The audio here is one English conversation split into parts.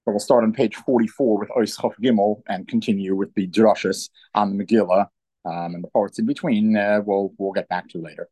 but we'll start on page 44 with Ois Chof Gimel and continue with the drushes on the Megillah, and the parts in between we'll get back to later.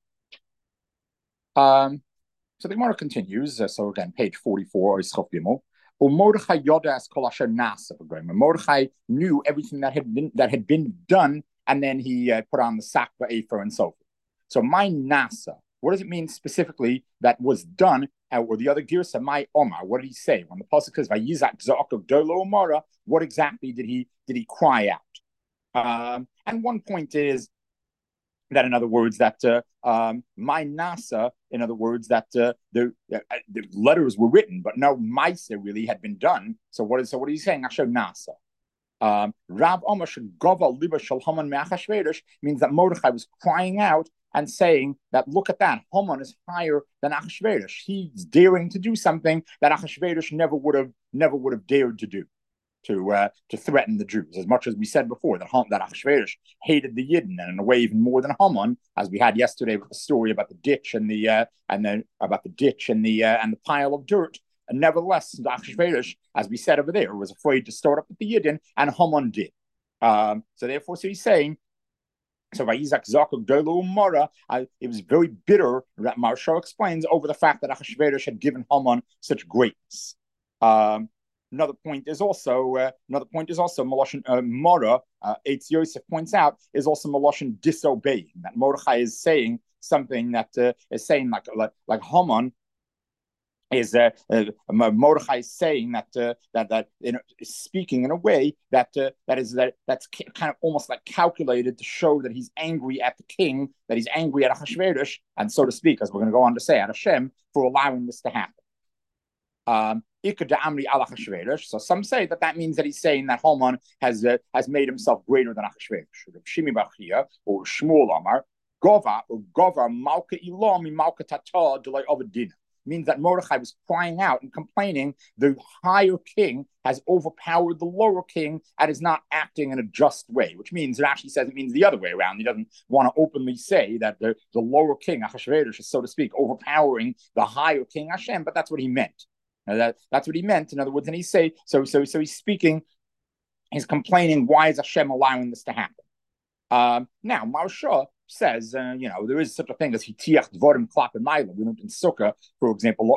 So the Gemara continues. So again, page 44, Ois Chof Gimel. Mordechai yodas kol asher nasa. Mordechai knew everything that had been done, and then he put on the sack, ephah, and so forth. So my nasa, what does it mean specifically that was done? Or the other girsa, my omar, what did he say when the pasuk says vayizak za'ak dolo omara? What exactly did he cry out? And one point is that, in other words, that my nasa, in other words, that the letters were written, but no maisa really had been done. So what is he saying? Asher nasa. Rav Omar shegava liba shel Haman me'achashverosh means that Mordechai was crying out and saying that, look at that, Haman is higher than Achashverosh. He's daring to do something that Achashverosh never would have dared to do, to threaten the Jews. As much as we said before that Achashverosh hated the Yidden, and in a way even more than Haman, as we had yesterday with the story about the ditch and the pile of dirt. And nevertheless, Achashverosh, as we said over there, was afraid to start up with the Yidden, and Haman did. So he's saying, so Vayizak Zakuk Dolo Mara, it was very bitter, that Maharsha explains, over the fact that Achashverosh had given Haman such greatness. Another point is also Maloshin Mara, Eitz Yosef points out, is also Maloshin disobeying. That Mordechai is saying something that is saying like Haman is Mordechai is saying that speaking in a way that's kind of almost like calculated to show that he's angry at the king, that he's angry at Achashverosh, and so to speak, as we're going to go on to say, at Hashem, for allowing this to happen. So some say that means that he's saying that Haman has made himself greater than Achashverosh. Shimi Bachia or Shmuel Amar Gova Malka Ilam Malka Tata Delay Avadina means that Mordechai was crying out and complaining the higher king has overpowered the lower king and is not acting in a just way, which means it means the other way around. He doesn't want to openly say that the lower king, Achashverosh, is, so to speak, overpowering the higher king, Hashem, but that's what he meant. That's what he meant. In other words, and he's he's speaking, he's complaining, why is Hashem allowing this to happen? Now, Maharsha says, there is such a thing as hitiach dvorim klapim maila. We learned in Sukkah, for example,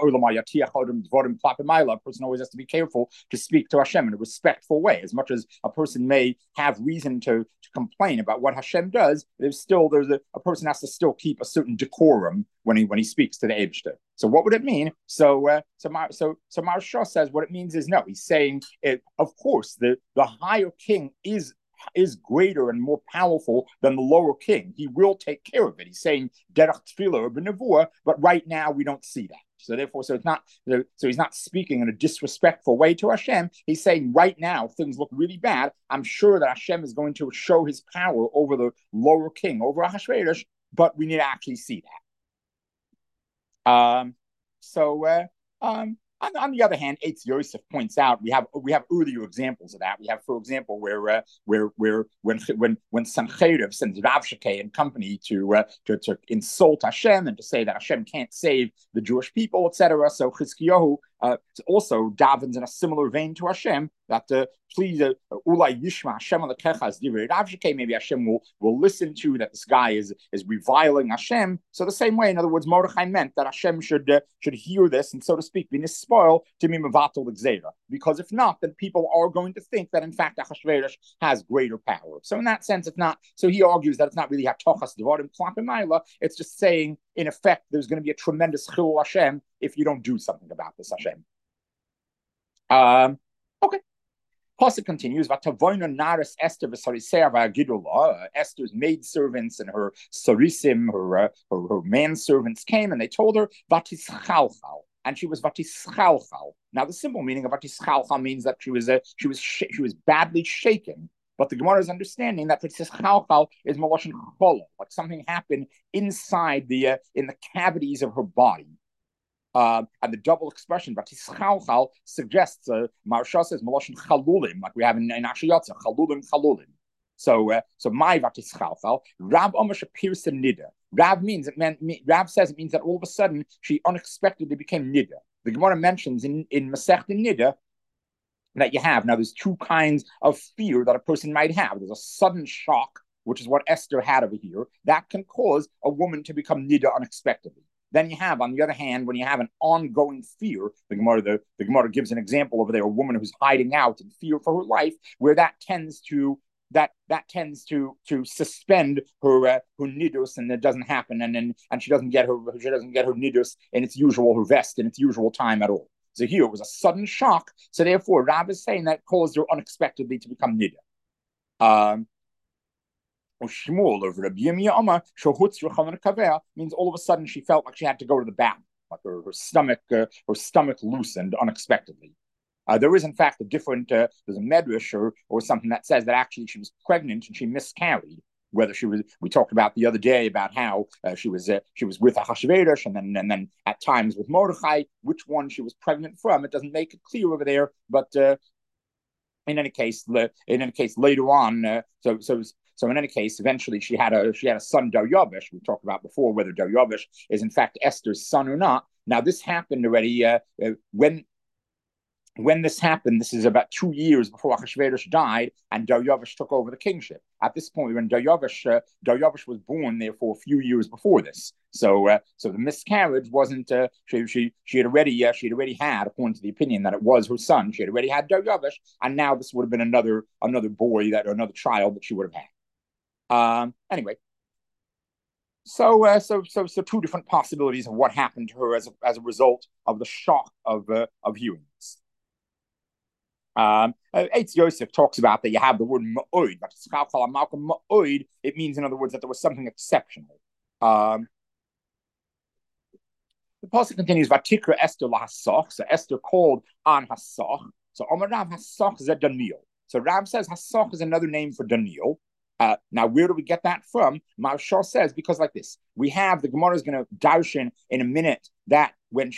a person always has to be careful to speak to Hashem in a respectful way. As much as a person may have reason to complain about what Hashem does, a person has to still keep a certain decorum when he speaks to the Eibshter. So what would it mean? So Maharsha says what it means is, no, he's saying of course the higher king is greater and more powerful than the lower king. He will take care of it. He's saying derech tefillah or b'nevuah, but right now we don't see that. So therefore, he's not speaking in a disrespectful way to Hashem. He's saying right now things look really bad. I'm sure that Hashem is going to show his power over the lower king, over Ahasuerus, but we need to actually see that. On the other hand, Eitz Yosef points out we have earlier examples of that. We have, for example, where when Sancheriv sends Rav Shekeh and company to insult Hashem and to say that Hashem can't save the Jewish people, etc. So Chizkiyahu also davens in a similar vein to Hashem that please Ulai Yishma Hashem Alekechas Divrei Rav Shekeh. Maybe Hashem will listen to that this guy is reviling Hashem. So the same way, in other words, Mordechai meant that Hashem should hear this and, so to speak, be nispoil to be mevatel l'gzeira. Because if not, then people are going to think that in fact Achashverosh has greater power. So in that sense, it's not. So he argues that it's not really hatochas devarim klapim ma'ila. It's just saying, in effect, there's going to be a tremendous chilul Hashem if you don't do something about this, Hashem. Okay. Pasuk continues, Esther's maidservants and her sarisim, her manservants came and they told her, Vatischalchal, and she was Vatischalchal. Now, the simple meaning of Vatischalchal means that she was badly shaken. But the Gemara is understanding that Vatischalchal is Maloshin Chola, like something happened inside in the cavities of her body. And the double expression Vatischalchal suggests Maharsha says Maloshin Chalulim, like we have in Ashiyatza, Chalulim. So my Vatischalchal, Rav Omash appears to Nida. Rav says it means that all of a sudden she unexpectedly became Nida. The Gemara mentions in Masech Nida that you have. Now, there's two kinds of fear that a person might have. There's a sudden shock, which is what Esther had over here. That can cause a woman to become nida unexpectedly. Then you have, on the other hand, when you have an ongoing fear, the Gemara gives an example over there, a woman who's hiding out in fear for her life, where that tends to suspend her nidus, and it doesn't happen, and she doesn't get her nidus in its usual, her vest in its usual time at all. So here it was a sudden shock. So therefore, Rab is saying that caused her unexpectedly to become nida. Shmuel of Rabbi Yirmiyah means all of a sudden she felt like she had to go to the bathroom, like her stomach loosened unexpectedly. There is, in fact, a different, there's a medrash or something that says that actually she was pregnant and she miscarried. Whether she was, we talked about the other day about how she was with Ahasuerus and then at times with Mordechai. Which one she was pregnant from, it doesn't make it clear over there. But in any case, later on, so in any case, eventually she had a son, Daryavish. We talked about before whether Daryavish is in fact Esther's son or not. Now this happened already when this happened. This is about 2 years before Ahasuerus died, and Daryavish took over the kingship. At this point, when Daryavish was born, therefore a few years before this. So the miscarriage wasn't. She had already had, according to the opinion, that it was her son. She had already had Daryavish, and now this would have been another boy another child that she would have had. Anyway. So two different possibilities of what happened to her as a result of the shock of hearing this. Eitz Yosef talks about that you have the word ma'od, but ma'od, it means, in other words, that there was something exceptional. The pasuk continues, Vatikra Esther lahasoch. So Esther called on Hasoch. So Omar Rav, Hasoch is a Daniel. So Rav says Hasoch is another name for Daniel. Now, where do we get that from? Marshal says, because like this, we have, the Gemara is going to darshan in a minute that when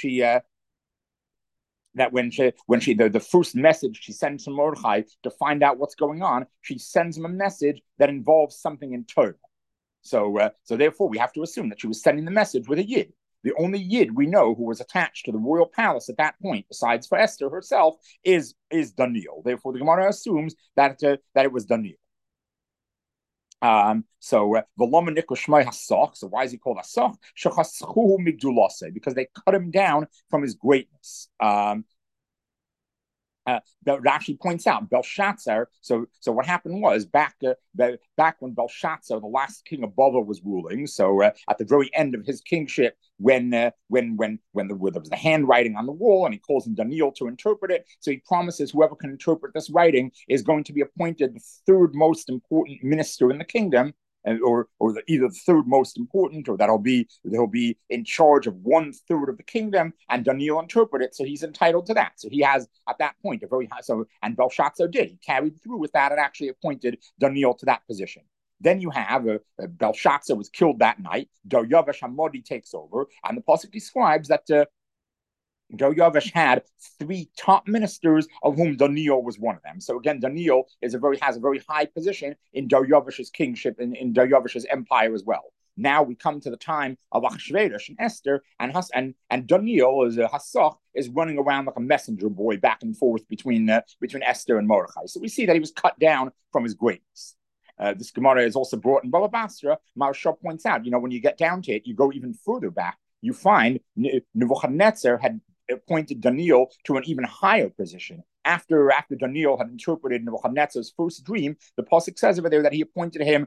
the first message she sends to Mordechai to find out what's going on, she sends him a message that involves something in Torah. So therefore, we have to assume that she was sending the message with a yid. The only yid we know who was attached to the royal palace at that point, besides for Esther herself, is Daniel. Therefore, the Gemara assumes that it was Daniel. So why is he called Hasoch? Because they cut him down from his greatness. Rashi points out Belshazzar. So what happened was back when Belshazzar, the last king of Babel, was ruling. So at the very end of his kingship, when there was the handwriting on the wall, and he calls in Daniel to interpret it. So he promises whoever can interpret this writing is going to be appointed the third most important minister in the kingdom. Or either the third most important, or they'll be in charge of 1/3 of the kingdom, and Daniel interpret it, so he's entitled to that. So he has at that point a very high. So and Belshazzar did. He carried through with that and actually appointed Daniel to that position. Then you have Belshazzar was killed that night. Daryavish Hamodi takes over, and the pasuk describes that Daryavish had 3 top ministers, of whom Daniel was one of them. So again, Daniel has a very high position in Daryavish's kingship, in Daryavish's empire as well. Now we come to the time of Ahasuerus and Esther, and Daniel, as a Hasoch, is running around like a messenger boy back and forth between Esther and Mordechai. So we see that he was cut down from his greatness. This Gemara is also brought in Baba Basra. Maharshal points out, when you get down to it, you go even further back. You find Nebuchadnezzar had appointed Daniel to an even higher position. After Daniel had interpreted Nebuchadnezzar's first dream, the pasuk says over there that he appointed him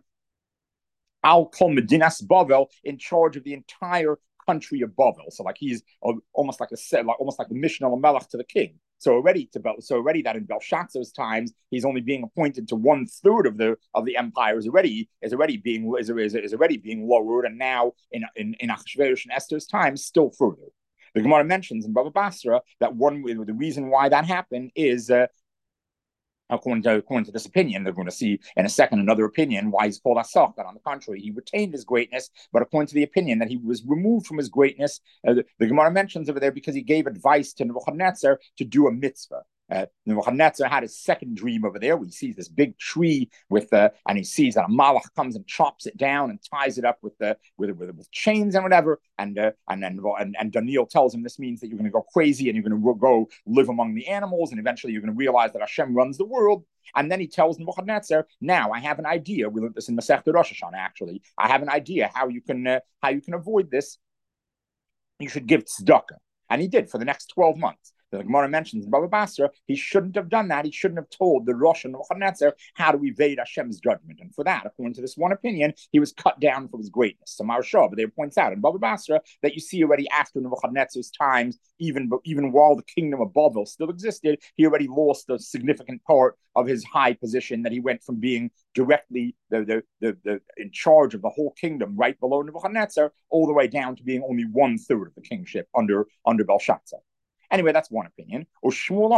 Al Kol Medinas Bavel, in charge of the entire country of Bavel. So like he's almost like the Mishnah Lamelech to the king. So already that in Belshazzar's times he's only being appointed to 1/3 of the empire is already being lowered, and now in Ahasuerus and Esther's times still further. The Gemara mentions in Baba Basra that the reason why that happened is according to this opinion. They're going to see in a second another opinion why he's called Hasoch, that on the contrary, he retained his greatness, but according to the opinion that he was removed from his greatness, the Gemara mentions over there because he gave advice to Nebuchadnezzar to do a mitzvah. Nebuchadnezzar had his second dream over there. Where he sees this big tree and he sees that a malach comes and chops it down and ties it up with chains and whatever. And Daniel tells him this means that you're going to go crazy and you're going to go live among the animals, and eventually you're going to realize that Hashem runs the world. And then he tells Nebuchadnezzar, "Now I have an idea. We learned this in Masechta Rosh Hashanah. Actually, I have an idea how you can avoid this. You should give tzedakah." And he did for the next 12 months. The Gemara mentions in Baba Basra, he shouldn't have done that. He shouldn't have told the Rosh and Nebuchadnezzar how to evade Hashem's judgment. And for that, according to this one opinion, he was cut down for his greatness. So Maharsha but there points out in Baba Basra that you see already after Nebuchadnezzar's times, even while the kingdom of Babel still existed, he already lost a significant part of his high position, that he went from being directly the in charge of the whole kingdom right below Nebuchadnezzar all the way down to being only 1/3 of the kingship under Belshazzar. Anyway, that's one opinion. Or Shmuel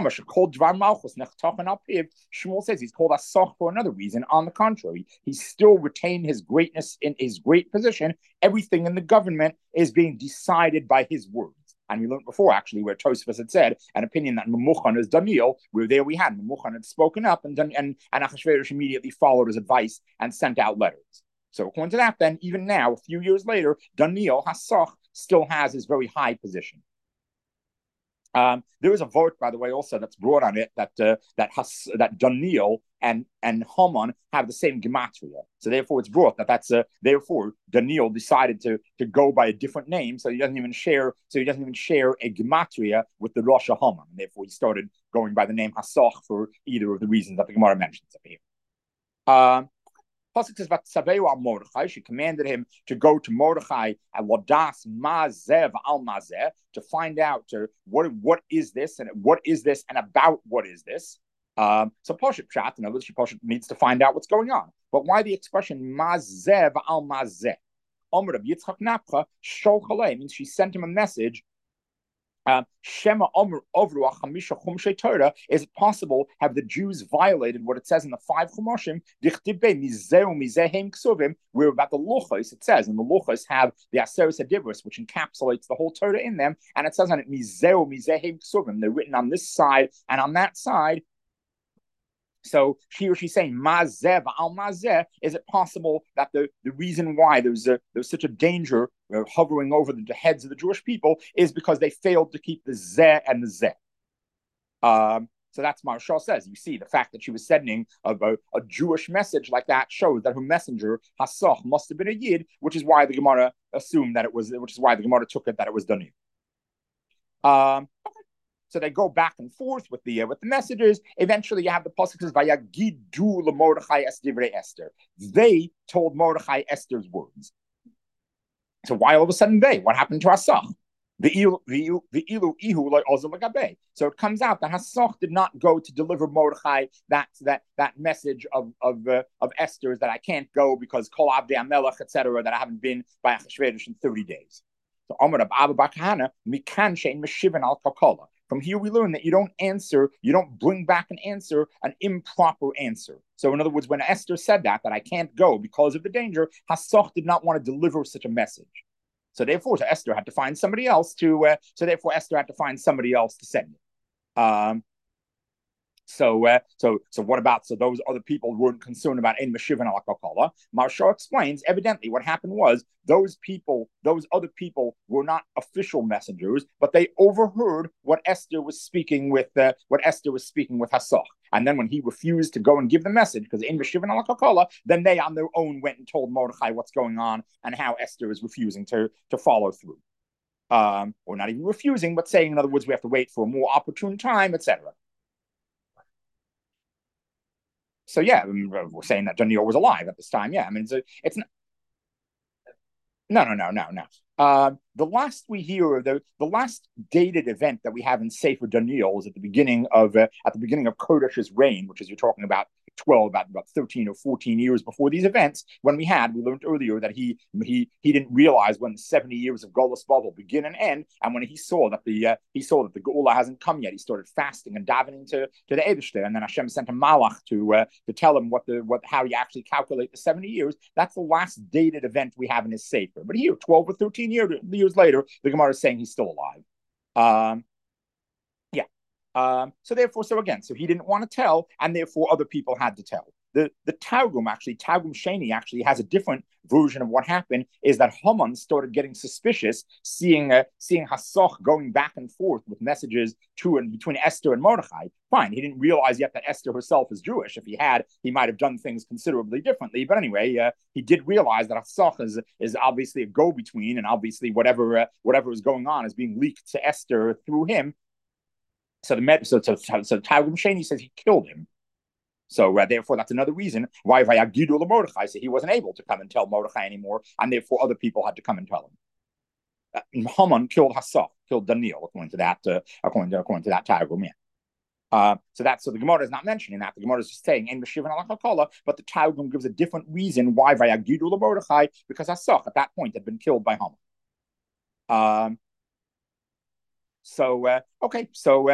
says he's called Asach for another reason. On the contrary, he still retained his greatness in his great position. Everything in the government is being decided by his words. And we learned before, actually, where Tosfos had said an opinion that Memuchan is Daniel, where there we had Memuchan had spoken up, and Achashverosh immediately followed his advice and sent out letters. So according to that, then, even now, a few years later, Daniel Hasach still has his very high position. There is a vote, by the way, also that's brought on it that Daniel and Haman have the same gematria. So therefore, it's brought therefore Daniel decided to go by a different name, so he doesn't even share a gematria with the Rosh Haman. And therefore, he started going by the name Hasach for either of the reasons that the Gemara mentions up here. She commanded him to go to Mordechai and Wadas Mazev al Mazeh to find out what is this and about what is this. So Poshet Pshat, in other words, Poshet needs to find out what's going on. But why the expression Mazev al Mazeh? Omer Reb Yitzchak Napcha Shochalei means she sent him a message. Shema Omer Ovru Chamisha Chumshei Torah. Is it possible have the Jews violated what it says in the 5 Chumoshim? Dichtibe Mizeu Mizehem Ksuvim. Where about the Luchos it says, and the Luchos have the Aseres Adibros, which encapsulates the whole Torah in them, and it says on it Mizeu Mizehem Ksuvim. They're written on this side and on that side. So she's saying Mazev al Mazeh. Is it possible that the reason why there's such a danger hovering over the heads of the Jewish people is because they failed to keep the Zeh and the Zeh? So that's Maharsha says. You see, the fact that she was sending a Jewish message like that shows that her messenger Hasach must have been a Yid, which is why the Gemara assumed that it was. Which is why the Gemara took it that it was Daniel. So they go back and forth with the messages. Eventually, you have the pasuk says, "Vayagidu leMordechai es divrei Esther." They told Mordechai Esther's words. So why all of a sudden they? What happened to Hasach? So it comes out that Hasach did not go to deliver Mordechai that message of Esther's that I can't go because Kol Abdei Amelech, etc. that I haven't been by Achashverosh in 30 days. So Amar Abba Bar Kahana mikan shein meshiven al kakola. From here, we learn that you don't bring back an improper answer. So, in other words, when Esther said that I can't go because of the danger, Hasach did not want to deliver such a message. So, therefore, Esther had to find somebody else to send it. So what about those other people weren't concerned about in Meshivan al Kakala? Maharsha explains evidently what happened was those other people were not official messengers, but they overheard what Esther was speaking with Hasach. And then when he refused to go and give the message, because in Meshivan al Kakala, then they on their own went and told Mordechai what's going on and how Esther is refusing to follow through. Or not even refusing, but saying, in other words, we have to wait for a more opportune time, etc. So yeah, we're saying that Daniel was alive at this time. Yeah, I mean it's not. No. The last we hear of the last dated event that we have in Sefer Daniel is at the beginning of Kodesh's reign, which is you're talking about 13 or 14 years before these events. When we learned earlier that he didn't realize when the 70 years of Golus Bavel begin and end, and when he saw that the Geula hasn't come yet, he started fasting and davening to the Eibishter, and then Hashem sent a Malach to tell him how you actually calculate the 70 years. That's the last dated event we have in his Sefer. But here, 12 or 13 years later, the Gemara is saying he's still alive. So therefore, so he didn't want to tell, and therefore other people had to tell. The Targum Sheni actually has a different version of what happened. Is that Haman started getting suspicious, seeing Hasoch going back and forth with messages to and between Esther and Mordechai. Fine, he didn't realize yet that Esther herself is Jewish. If he had, he might have done things considerably differently. But anyway, he did realize that Hasoch is obviously a go-between, and obviously whatever is going on is being leaked to Esther through him. So Targum Sheni says he killed him. So therefore, that's another reason why Vayagidu Mordechai, so he wasn't able to come and tell Mordechai anymore, and therefore other people had to come and tell him. Haman killed Hassach, killed Daniel, according to that Targum. So the Gemara is not mentioning that. The Gemara is just saying in Meshivan al-Hakala, but the Targum gives a different reason why Vayagidu Mordechai, because Hassach at that point had been killed by Haman. So after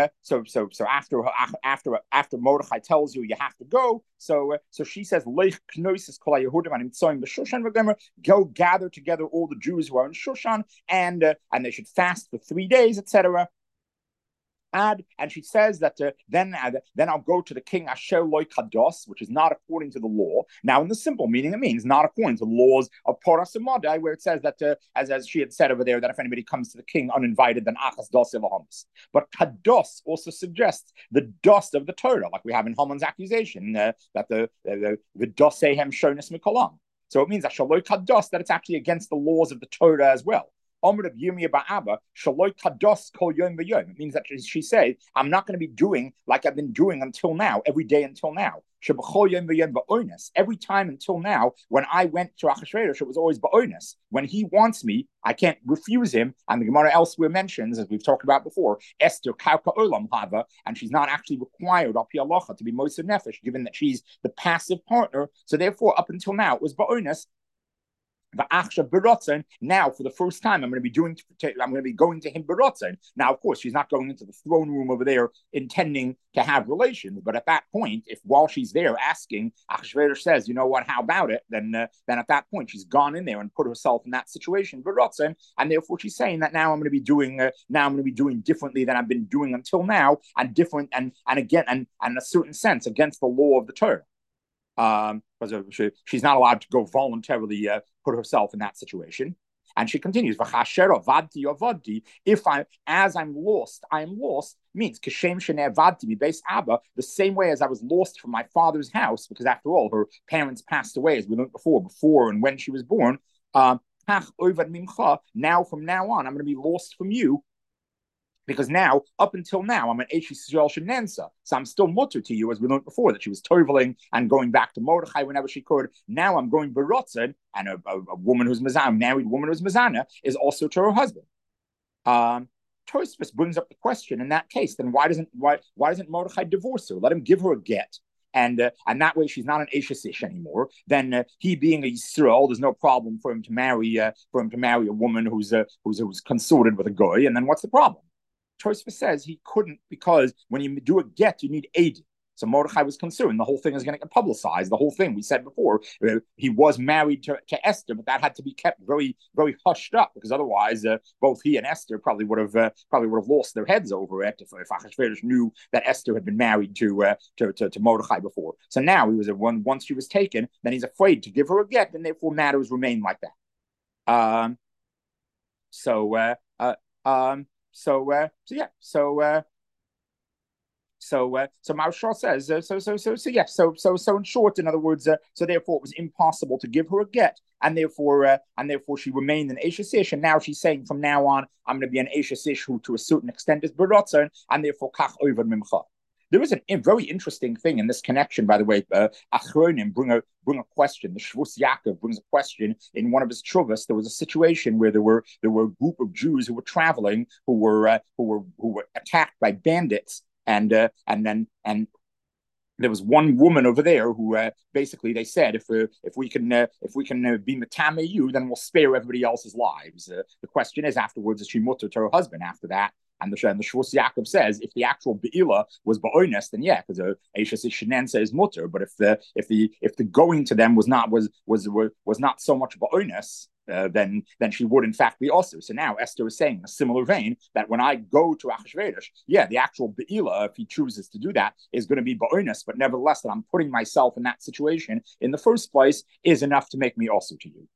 Mordechai tells you have to go, so she says, go gather together all the Jews who are in Shushan, and they should fast for 3 days, etc. And she says that then I'll go to the king Asher Loi Kados, which is not according to the law. Now, in the simple meaning, it means not according to the laws of Poras Umadai, where it says that, as she had said over there, that if anybody comes to the king uninvited, then Achas Dos Ilahomis. But Kados also suggests the dust of the Torah, like we have in Haman's accusation, that the Dosehem Shonis Mikolam. So it means Asher Loi Kados, that it's actually against the laws of the Torah as well. It means that she said, I'm not going to be doing like I've been doing until now, every day until now. Every time until now, when I went to Achashverosh, it was always ba'onis. When he wants me, I can't refuse him. And the Gemara elsewhere mentions, as we've talked about before, Esther Kauka Olam Hava, and she's not actually required Api Alocha to be Moser Nefesh, given that she's the passive partner. So therefore, up until now, it was ba'onis. Now, for the first time, I'm going to be going to him beratzon. Now, of course, she's not going into the throne room over there intending to have relations. But at that point, if while she's there asking, Achashverosh says, you know what, how about it? Then at that point, she's gone in there and put herself in that situation, beratzon, and therefore she's saying that now I'm going to be doing differently than I've been doing until now, and different and again and in a certain sense against the law of the Torah. Because she's not allowed to go voluntarily put herself in that situation. And she continues, if I'm lost, I am lost, means the same way as I was lost from my father's house, because after all, her parents passed away, as we learned before and when she was born. Now, from now on, I'm going to be lost from you. Because now, up until now, I'm an Eish Yisrael Shenensa. So I'm still mutter to you, as we learned before, that she was toveling and going back to Mordechai whenever she could. Now I'm going Berotzen, and a woman who's Mazana, married woman who's Mazana, is also to her husband. Tosfos brings up the question in that case, then why doesn't Mordechai divorce her? Let him give her a get. And that way she's not an Eish Ish anymore. Then he being a Yisrael, there's no problem for him to marry a woman who's consorted with a goy. And then what's the problem? Tosfos says he couldn't, because when you do a get, you need aid. So Mordechai was concerned the whole thing is going to get publicized. The whole thing, we said before, he was married to Esther, but that had to be kept very, very hushed up, because otherwise, both he and Esther probably would have lost their heads over it if Achashverosh knew that Esther had been married to Mordechai before. So now he was once she was taken, then he's afraid to give her a get, and therefore matters remain like that. So Maharshal says, so in short, in other words, so therefore it was impossible to give her a get, and therefore she remained an Eish Ish, and now she's saying from now on, I'm going to be an Eish Ish who to a certain extent is Beratzon, and therefore Kach Over Mimcha. There is a very interesting thing in this connection, by the way. Achronim bring a question. The Shvus Yaakov brings a question in one of his Truvas. There was a situation where there were a group of Jews who were traveling, who were attacked by bandits, and there was one woman over there who basically they said, if we can be matame you, then we'll spare everybody else's lives. The question is afterwards, is she mutter to her husband after that? And the Shvus Yaakov says, if the actual Be'ila was ba'ones, then yeah, because Eishes Shenensa is mutter. But if the going to them was not so much ba'ones, then she would in fact be also. So now Esther is saying in a similar vein that when I go to Achashverosh, the actual Be'ila, if he chooses to do that, is going to be Ba'onis, but nevertheless that I'm putting myself in that situation in the first place is enough to make me also to you.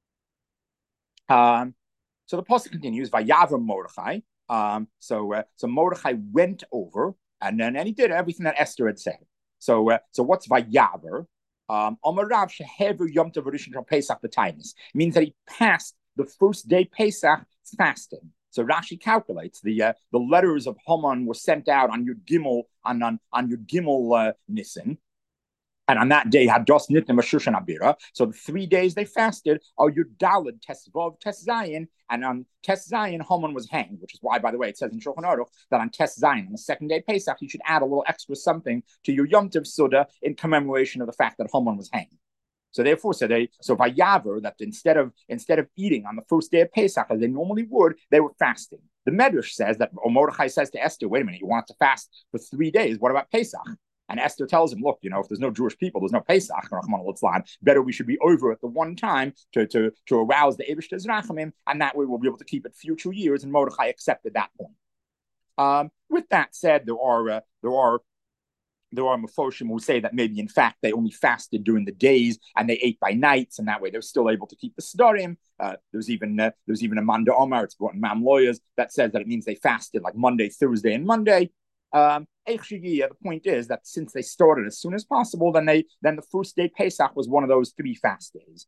So the pasuk continues, Vayavar Mordechai. So Mordechai went over, and then he did everything that Esther had said. So what's Vayavar? Amarav shehever Yom Tov Rishon Pesach b'tainis means that he passed the first day Pesach fasting. So Rashi calculates the letters of Haman were sent out on Yud Gimel on Yud Gimel Nisan. And on that day, Hados Nitnim Shushan Abira. So the 3 days they fasted are Yud Daled, Tesvav, Tes Zayin, and on Tes Zayin, Haman was hanged, which is why, by the way, it says in Shulchan Aruch that on Tes Zayin, on the second day Pesach, you should add a little extra something to your Yom Tov Suda in commemoration of the fact that Haman was hanged. So therefore, so Vayaver, that instead of eating on the first day of Pesach as they normally would, they were fasting. The Medrash says that Mordechai says to Esther, "Wait a minute, you want to fast for 3 days? What about Pesach?" And Esther tells him, look, if there's no Jewish people, there's no Pesach, better we should be over at the one time to arouse the Eibishter's Rachamim, and that way we'll be able to keep it future years, and Mordechai accepted that point. With that said, there are Mefoshim who say that maybe in fact they only fasted during the days and they ate by nights, and that way they're still able to keep the Sedarim. There's even a Manda Omar, it's brought in Mam Lawyers, that says that it means they fasted like Monday, Thursday, and Monday. The point is that since they started as soon as possible, then the first day Pesach was one of those 3 fast days.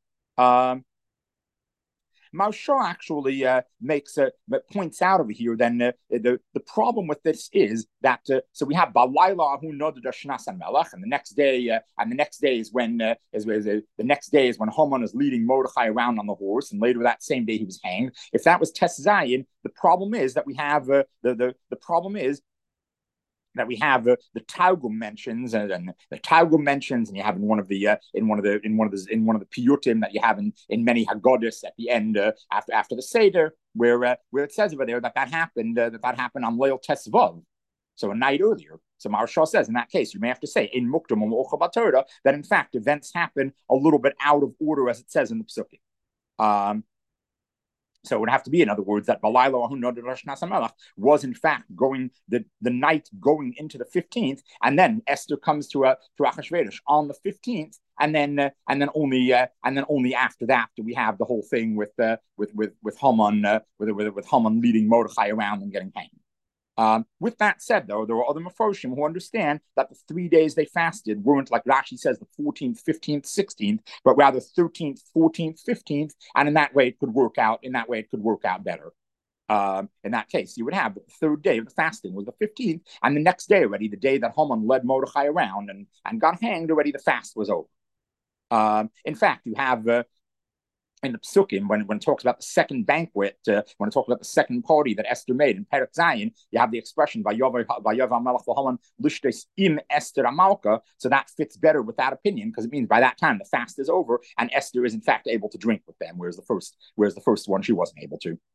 Maharsha actually points out over here. Then the problem with this is that so we have Balayla Hu Noded Shnas Melech, and the next day is when Haman is leading Mordechai around on the horse, and later that same day he was hanged. If that was Tes Zayin, the problem is that we have the problem is that we have the Targum mentions, and the Targum mentions, and you have in one of the piyutim that you have in many Haggadahs at the end after the Seder, where it says over there that happened on Leil Tesvav, so a night earlier. So Maharsha says in that case you may have to say in Muktam or that in fact events happen a little bit out of order as it says in the Psukim. So it would have to be, in other words, that Balayla was in fact going the night going into the 15th, and then Esther comes to Achashverosh on the 15th, and then only after that do we have the whole thing with Haman with Haman leading Mordechai around and getting hanged. With that said, though, there are other Mefoshim who understand that the 3 days they fasted weren't, like Rashi says, the 14th, 15th, 16th, but rather 13th, 14th, 15th, and in that way it could work out. In that way, it could work out better. In that case, you would have the 3rd day of the fasting was the 15th, and the next day already, the day that Haman led Mordechai around and got hanged, already the fast was over. In fact, you have in the Psukim, when it talks about the second banquet, when it talks about the second party that Esther made in Perek Zayin, you have the expression Vayovar HaMelech v'Haman lishtes im Esther Amalka. So that fits better with that opinion, because it means by that time the fast is over and Esther is in fact able to drink with them, whereas the first one she wasn't able to.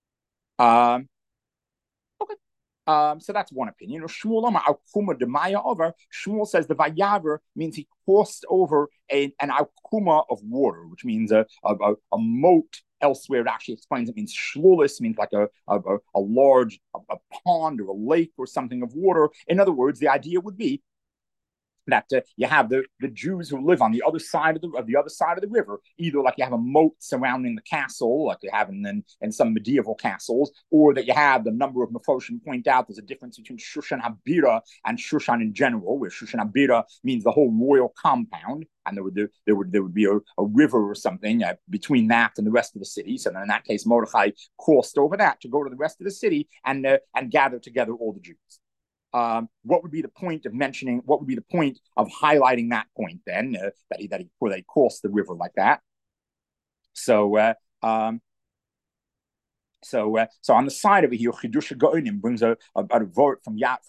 Okay. So that's one opinion. Shmuel says the Vayaver means he crossed over an alkuma of water, which means a moat. Elsewhere, it actually explains it means shlulis, means like a large pond or a lake or something of water. In other words, the idea would be that you have the Jews who live on the other side of the river, either like you have a moat surrounding the castle, like you have in some medieval castles, or that you have the number of Mefoshim point out there's a difference between Shushan Habira and Shushan in general, where Shushan Habira means the whole royal compound, and there would be a river or something between that and the rest of the city. So then in that case, Mordechai crossed over that to go to the rest of the city and gather together all the Jews. What would be the point of mentioning? What would be the point of highlighting that point then that he crossed the river like that? So on the side over here, Chidush Gaonim brings a vote from Rav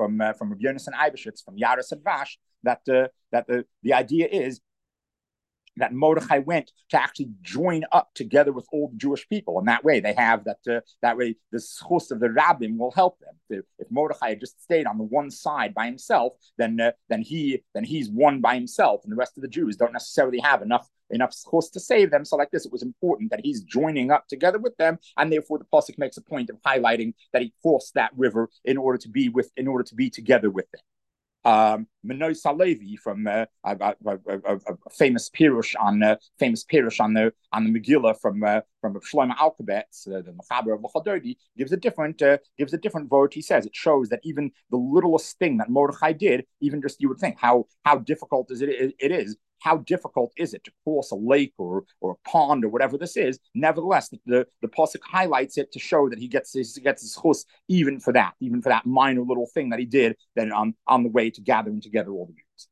Yonasan Eibeshitz from Yaris and Vash that the idea is that Mordechai went to actually join up together with all the Jewish people, and that way they have that. That way, the schus of the rabbim will help them. If Mordechai had just stayed on the one side by himself, then he's one by himself, and the rest of the Jews don't necessarily have enough schus to save them. So, like this, it was important that he's joining up together with them, and therefore the pasuk makes a point of highlighting that he crossed that river in order to be together with them. Menoy Salevi from a famous pirush on the Megillah from Shlomo Alkabetz, the Mechaber of L'Chadodi, gives a different vote. He says it shows that even the littlest thing that Mordechai did, even just you would think how difficult how difficult is it to cross a lake or a pond or whatever this is? Nevertheless, the pasuk highlights it to show that he gets his chus even for that minor little thing that he did then on the way to gathering together all the Jews.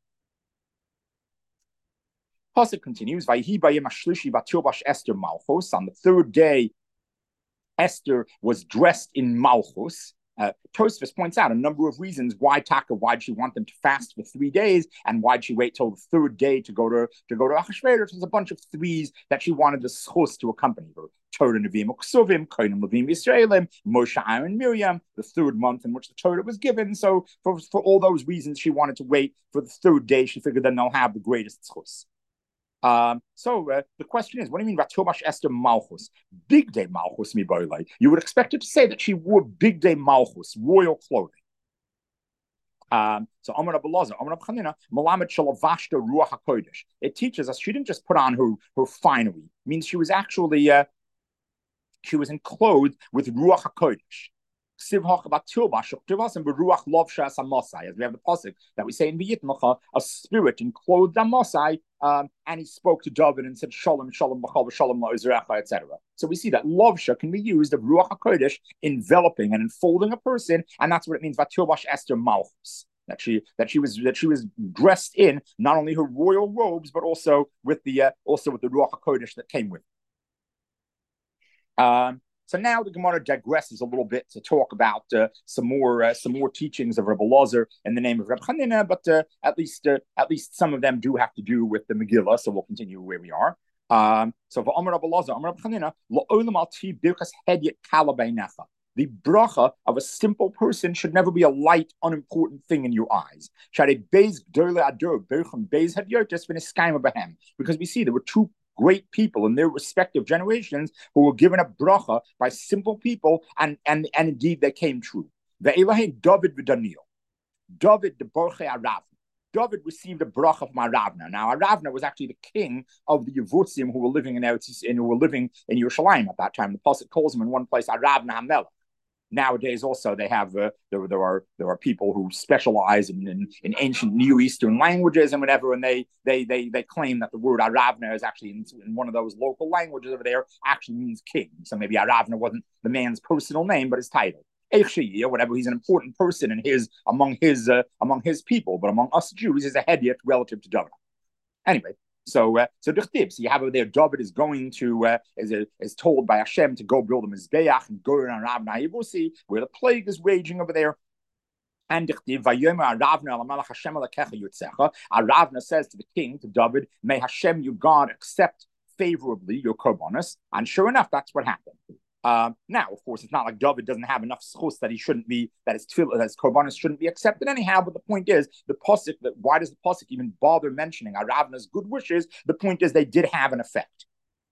Pasuk continues, Vayhi bayim hashlishi vatilbash Esther malchus. On the third day, Esther was dressed in malchus. Tosfos points out a number of reasons why'd she want them to fast for 3 days, and why'd she wait till the third day to go to Achashverosh. There's a bunch of threes that she wanted the schus to accompany her. Torah Nevi'im Uksuvim, Kohanim Levim Yisraelim, Moshe, Aaron, Miriam, the third month in which the Torah was given. So for all those reasons, she wanted to wait for the third day. She figured then they'll have the greatest schus. So the question is, what do you mean Vatobash Esther Malchus? Big day Malchus mi boilei. You would expect it to say that she wore big day Malchus, royal clothing. So Amar Abelazar, Amar Chanina, Malamed Shalavashta Ruach HaKodesh. It teaches us she didn't just put on her finery. It means she was actually she was enclosed with Ruach HaKodesh. As we have the pasuk that we say in V'yitmacha, a spirit enclosed Amasai, and he spoke to David and said, Shalom, Shalom, B'chal, Shalom, La'izrecha, etc. So we see that Lovsha can be used of Ruach HaKodesh enveloping and enfolding a person, and that's what it means, Vatilbash Esther Malchus. That she was dressed in not only her royal robes, but also with the Ruach HaKodesh that came with it. So now the Gemara digresses a little bit to talk about some more teachings of Rebbe Lazar in the name of Reb Chanina, but at least some of them do have to do with the Megillah. So we'll continue where we are. So for Amar Rebbe Lazar, Amar Reb Chanina, La'olam al ti birkas hedyet kala beinecha. The bracha of a simple person should never be a light, unimportant thing in your eyes. Because we see there were two great people in their respective generations who were given a bracha by simple people, and indeed they came true. Ve'elahin David v'Daniel. David the Borchei Aravna. David received a bracha from Aravna. Now Aravna was actually the king of the Yevutzim who were living in Yerushalayim at that time. The pasuk calls him in one place Aravna HaMelech. Nowadays, also they have there are people who specialize in ancient Near Eastern languages and whatever, and they claim that the word Aravna is actually in one of those local languages over there actually means king. So maybe Aravna wasn't the man's personal name, but his title. Or whatever, he's an important person among his people, but among us Jews, he's a hedyot relative to David. Anyway. So you have over there, David is going to is told by Hashem to go build a mizbeach and go around Ravna Yevusi, where the plague is raging over there. And Aravna says to the king, to David, "May Hashem, your God, accept favorably your korbanos." And sure enough, that's what happened. Now, of course, it's not like David doesn't have enough schus that his korbanos shouldn't be accepted anyhow. But the point is, why does the pasuk even bother mentioning Aravna's good wishes? The point is, they did have an effect.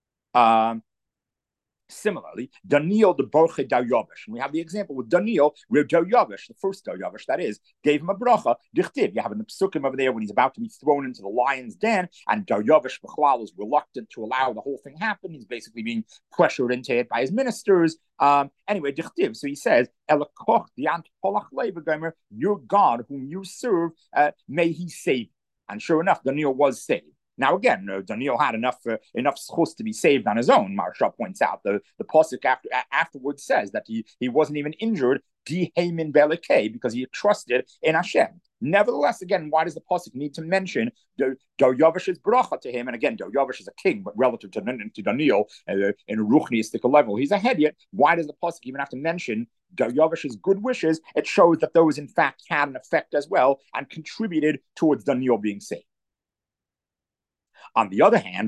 Similarly, Daniel the Borchei Daryavish, and we have the example with Daniel, where Daryavish, the first Daryavish, that is, gave him a bracha. Dichtiv, you have in the psukim over there when he's about to be thrown into the lion's den, and Daryavish Bechlal is reluctant to allow the whole thing happen. He's basically being pressured into it by his ministers. Anyway, Dichtiv, so he says, Elakoch diant polach lebegomer, your God whom you serve, may he save. And sure enough, Daniel was saved. Now again, Daniel had enough schus to be saved on his own. Maharsha points out the pasuk afterwards says that he wasn't even injured because he trusted in Hashem. Nevertheless, again, why does the pasuk need to mention Daryavish's bracha to him? And again, Daryavish is a king, but relative to Daniel, in a ruchniistic level, he's a hedyot. Why does the pasuk even have to mention Daryavish's good wishes? It shows that those in fact had an effect as well and contributed towards Daniel being saved. On the other hand,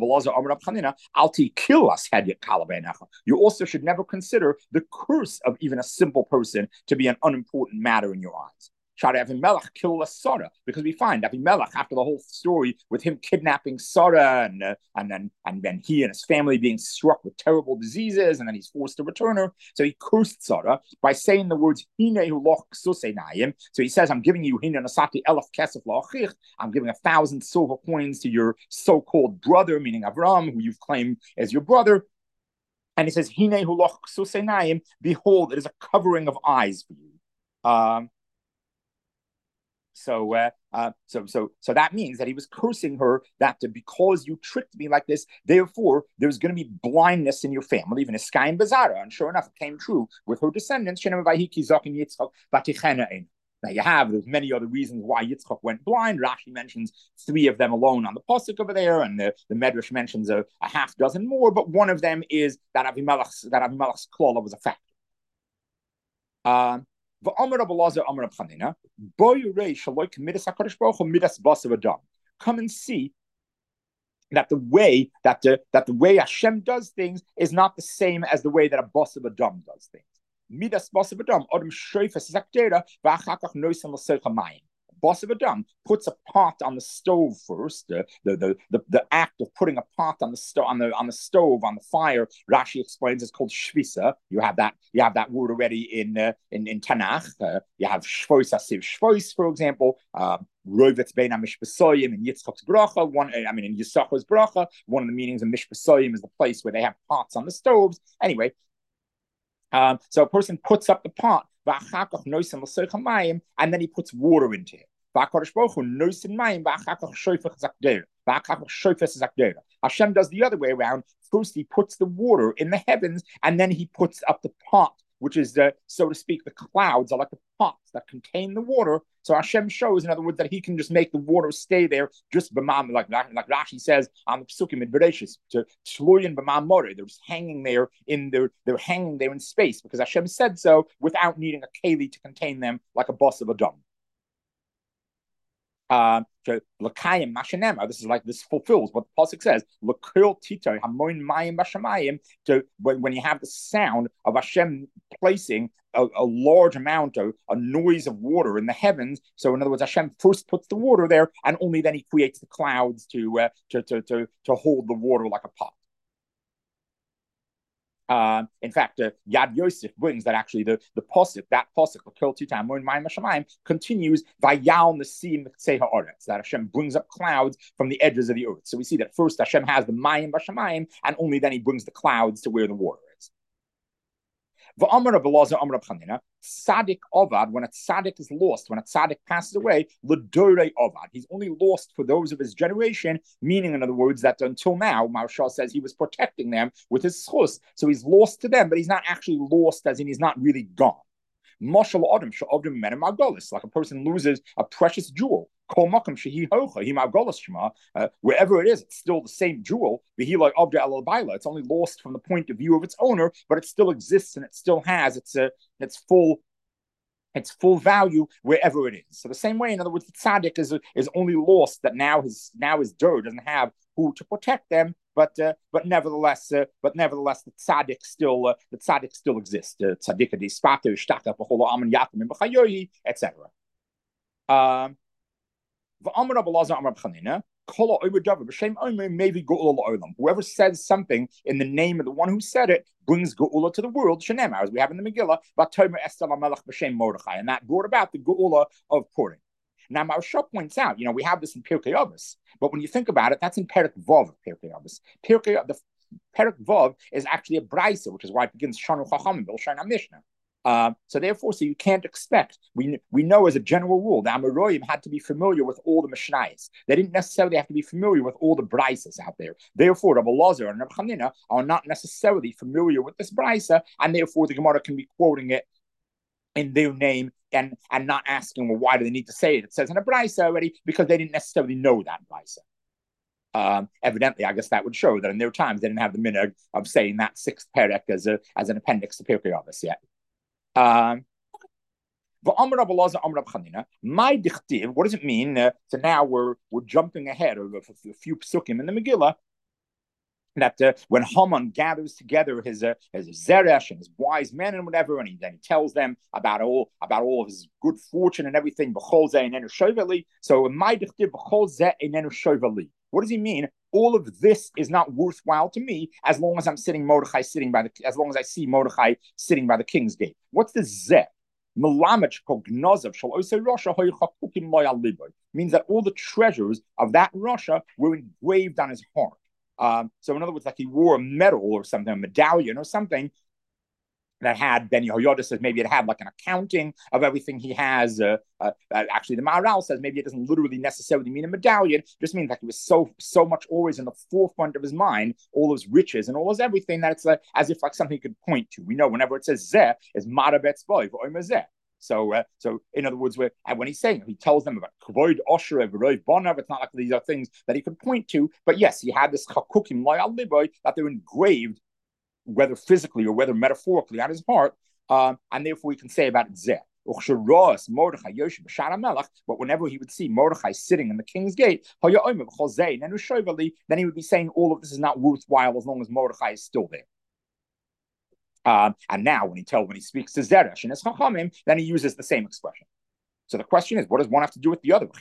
you also should never consider the curse of even a simple person to be an unimportant matter in your eyes. Shad Avimelech killed Sarah because we find Avimelech after the whole story with him kidnapping Sarah and then he and his family being struck with terrible diseases and then he's forced to return her. So he cursed Sarah by saying the words Hinehu loch susenayim. So he says, "I'm giving you Hine nasati elef kesef la'achich. I'm giving 1,000 silver coins to your so-called brother, meaning Avram, who you've claimed as your brother." And he says, Hinehu loch susenayim. Behold, it is a covering of eyes for you. So that means that he was cursing her that because you tricked me like this, therefore there's going to be blindness in your family, even Iskai and Bazara. And sure enough, it came true with her descendants. Now you have, there's many other reasons why Yitzchak went blind. Rashi mentions 3 of them alone on the pasuk over there, and the Medrash mentions a half dozen more. But one of them is that Avimelech's klala was a factor. Come and see that the way Hashem does things is not the same as the way that a boss of Adam does things. Midas boss of Adam, Adam shoifes zakdera, v'achakach noisem l'seichamayim. Boss of Adam puts a pot on the stove first. The act of putting a pot on the stove on the fire. Rashi explains it's called shvisa. You have that word already in Tanakh. You have shvois asiv shvois, for example. Rovetz bein mishpasoyim in Yitzchak's bracha. In Yisachor's bracha. One of the meanings of mishpasoyim is the place where they have pots on the stoves. Anyway, so a person puts up the pot. And then he puts water into it. Hashem does the other way around. First, he puts the water in the heavens, and then he puts up the pot, which is so to speak, the clouds are like the pots that contain the water. So Hashem shows, in other words, that he can just make the water stay there, just b'mam, like Rashi says on the Psukim in Bereshis, to shloyin b'mam more. They're just hanging there they're hanging there in space because Hashem said so, without needing a keli to contain them like a boss of a dome. This is like, this fulfills what the pasuk says. When you have the sound of Hashem placing a large amount of a noise of water in the heavens. So in other words, Hashem first puts the water there, and only then he creates the clouds to hold the water like a pot. In fact, Yad Yosef brings that actually the pasuk, continues vayal nesim tzei haaretz, that Hashem brings up clouds from the edges of the earth. So we see that first Hashem has the mayim b'shamayim, and only then he brings the clouds to where the water is. Tzaddik Ovad, when a tzaddik is lost, when a tzaddik passes away, l'dorei Ovad, he's only lost for those of his generation, meaning, in other words, that until now, Maharshal says he was protecting them with his schus, so he's lost to them, but he's not actually lost, as in he's not really gone. Like a person loses a precious jewel. Wherever it is, it's still the same jewel. It's only lost from the point of view of its owner, but it still exists and it still has its full value wherever it is. So the same way, in other words, the tzaddik is only lost that now his dur doesn't have who to protect them, but nevertheless, the tzaddik still exists. Tzaddik dispatu shtaka b'chol amen yatim b'chayoyi, etc. Whoever says something in the name of the one who said it brings geula to the world, as we have in the Megillah, and that brought about the geula of Purim. Now, Maharsha points out, we have this in Pirkei Avos, but when you think about it, that's in Perek Vav of Pirkei Avos. The Perek Vav is actually a brisa, which is why it begins Shanu Chachamim B'Lashon HaMishnah. So therefore, you can't expect. We know as a general rule, the Amoraim had to be familiar with all the Mishnayos. They didn't necessarily have to be familiar with all the brises out there. Therefore, Rabbi Lazar and Rabbi Chanina are not necessarily familiar with this brisa, and therefore the Gemara can be quoting it in their name and not asking, well, why do they need to say it? It says in a brisa already, because they didn't necessarily know that brisa. Evidently, I guess that would show that in their times they didn't have the minhag of saying that 6th perek as an appendix to Pirkei Avos yet. My dichtiv, what does it mean? So now we're jumping ahead of a few psukim in the Megillah, that when Haman gathers together his Zeresh and his wise men and whatever, and then he tells them about all of his good fortune and everything. So what does he mean? All of this is not worthwhile to me as long as I'm sitting Mordechai as long as I see Mordechai sitting by the king's gate. What's the Zeh? Means that all the treasures of that Russia were engraved on his heart. So in other words, like he wore a medal or something, a medallion or something that had, Ben Yehoyada says maybe it had like an accounting of everything he has. Actually, the Maharal says maybe it doesn't literally necessarily mean a medallion, just means like he was so much always in the forefront of his mind, all those riches and all those everything, that it's as if like something he could point to. We know whenever it says Zeh, is Marabetz Boy or Zeh. So in other words, when he's saying, he tells them about Kvoid Osher, Veroiv Bonav, it's not like these are things that he could point to, but yes, he had this Chakukim Loyal Liboy that they're engraved, whether physically or whether metaphorically, on his heart, and therefore we can say about Zeh. But whenever he would see Mordechai sitting in the king's gate, then he would be saying all of this is not worthwhile as long as Mordechai is still there. And now when he speaks to Zeresh and his Chachamim, then he uses the same expression. So the question is, what does one have to do with the other? What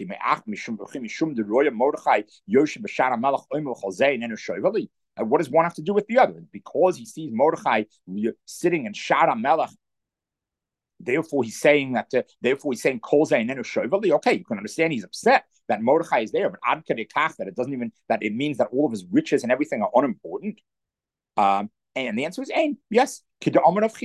does one have to do with the other? Because he sees Mordechai sitting in Shar HaMelech, therefore he's saying Kol Zeh Nenu Shoivali. Okay, you can understand he's upset that Mordechai is there, but Ad Kadei Kach, that it means that all of his riches and everything are unimportant. And the answer is Ein. Yes. The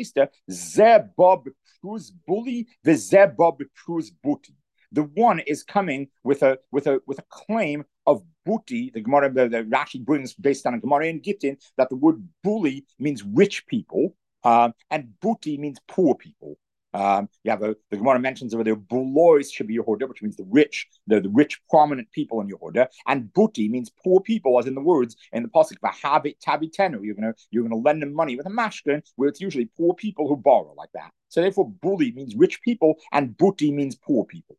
one is coming with a claim of buti. The Gemara, the Rashi brings based on a Gemara in Gittin that the word buli means rich people, and buti means poor people. The Gemara mentions over there bulois should be Yehuda, which means the rich prominent people in Yehuda, and buti means poor people, as in the words in the pasuk v'habit tabitenu. You're gonna lend them money with a mashkin, where it's usually poor people who borrow like that. So therefore, buli means rich people, and buti means poor people.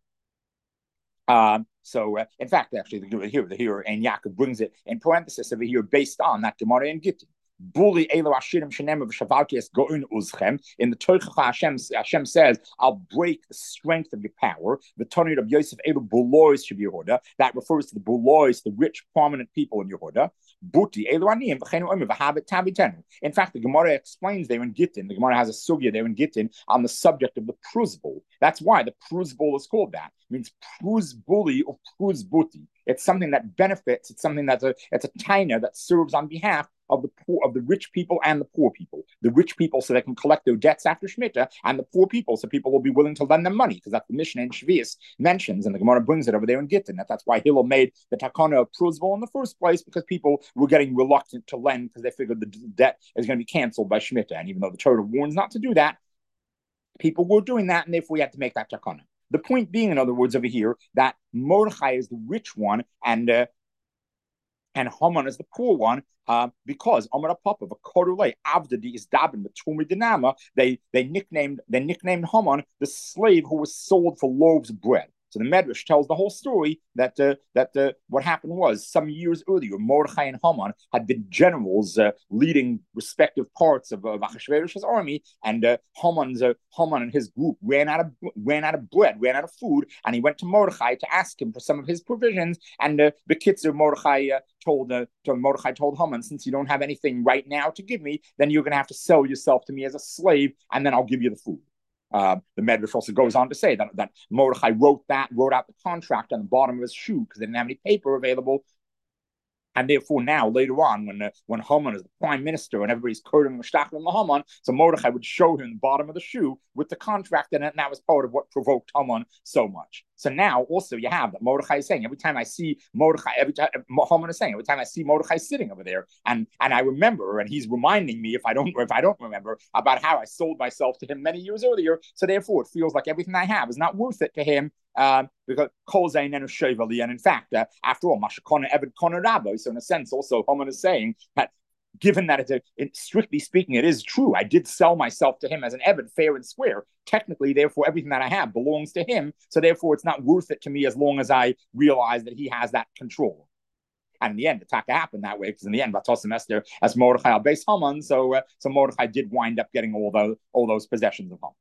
In fact, actually, here and Yaakov brings it in parenthesis over here based on that Gemara in Gittin. Bully Elo Ashirim Shenem of Shavalkias Goin Uzchem. In the Torah, Hashem says, I'll break the strength of your power. The Tony of Yosef Elo Bulois should be Yehuda. That refers to the Bulois, the rich, prominent people in Yehuda. Buti Elo Aniyim V'chenu Omer V'habit Tabitenu. In fact, the Gemara explains there in Gittin. The Gemara has a sugya there in Gittin on the subject of the pruzbul. That's why the pruzbul is called that. It means pruzbuli or pruzbuti. It's something that benefits. It's something it's a taina that serves on behalf of the poor, of the rich people and the poor people. The rich people so they can collect their debts after Shemitah, and the poor people so people will be willing to lend them money, because that's the Mishnah in Shvius mentions, and the Gemara brings it over there in Gittin. That's why Hillel made the takana of pruzbul in the first place, because people were getting reluctant to lend because they figured the debt is going to be canceled by Shemitah. And even though the Torah warns not to do that, people were doing that, and therefore we had to make that takana. The point being, in other words, over here, that Mordechai is the rich one, and Haman is the poor one, because Amar Papa of Korule Avdadi is Dabin Batumi Dinama. They nicknamed Haman the slave who was sold for loaves of bread. So the Medrash tells the whole story that what happened was some years earlier, Mordechai and Haman had been generals leading respective parts of Achashverosh's army, and Haman and his group ran out of bread, ran out of food, and he went to Mordechai to ask him for some of his provisions. And the Kitzer Mordechai told Haman, since you don't have anything right now to give me, then you're going to have to sell yourself to me as a slave, and then I'll give you the food. The Medrash also goes on to say that Mordechai wrote out the contract on the bottom of his shoe because they didn't have any paper available. And therefore, now later on, when Haman is the prime minister and everybody's quoting Mishtachlim Haman, so Mordechai would show him the bottom of the shoe with the contract in it, and that was part of what provoked Haman so much. So now also you have that Mordechai is saying every time I see Mordechai, Haman is saying every time I see Mordechai sitting over there, and I remember, and he's reminding me if I don't remember about how I sold myself to him many years earlier. So therefore, it feels like everything I have is not worth it to him. Because Kol Zeh Nenu Shoivali, and in fact, after all, Mashakona Eved Kona Rabbi. So in a sense, also Haman is saying that given that strictly speaking, it is true. I did sell myself to him as an Eved, fair and square. Technically, therefore, everything that I have belongs to him. So therefore, it's not worth it to me as long as I realize that he has that control. And in the end, the taka happened that way because in the end, Batosim Esther as Mordechai al Beis Haman. So Mordechai did wind up getting all those possessions of Haman.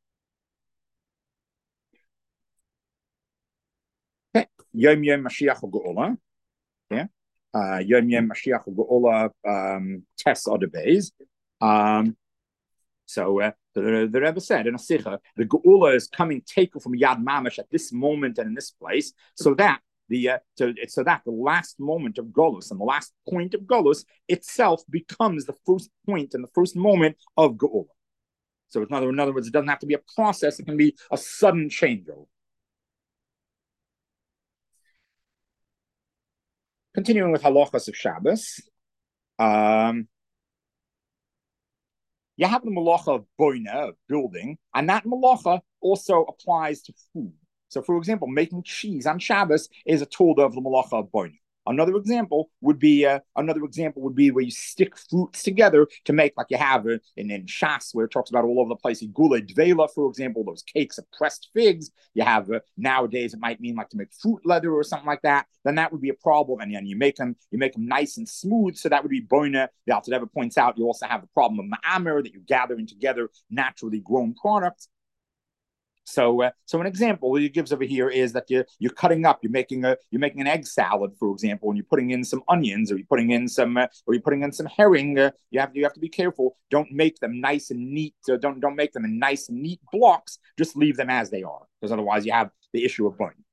Okay. Yom Yom Mashiach Geula. Yeah. Yom Yom Mashiach Geula Tes Other Beis. So the Rebbe said in a Sikha, the Geula is coming taken from Yad Mamash at this moment and in this place, so that the last moment of Golus and the last point of Golus itself becomes the first point and the first moment of Geula. So in other words, it doesn't have to be a process; it can be a sudden changeover. Continuing with halachas of Shabbos, you have the malacha of boina, of building, and that malacha also applies to food. So, for example, making cheese on Shabbos is a tool of the malacha of boina. Another example would be where you stick fruits together to make, like you have in Shas, where it talks about all over the place. Gula dvela, for example, those cakes of pressed figs. You have nowadays it might mean like to make fruit leather or something like that. Then that would be a problem, and then you make them nice and smooth. So that would be boina. The Alter Rebbe points out you also have the problem of ma'amer, that you're gathering together naturally grown products. So an example he gives over here is that you're cutting up, you're making an egg salad, for example, and you're putting in some onions, or you're putting in some herring. You have to be careful. Don't make them nice and neat. Don't make them in nice and neat blocks. Just leave them as they are, because otherwise you have the issue of burning.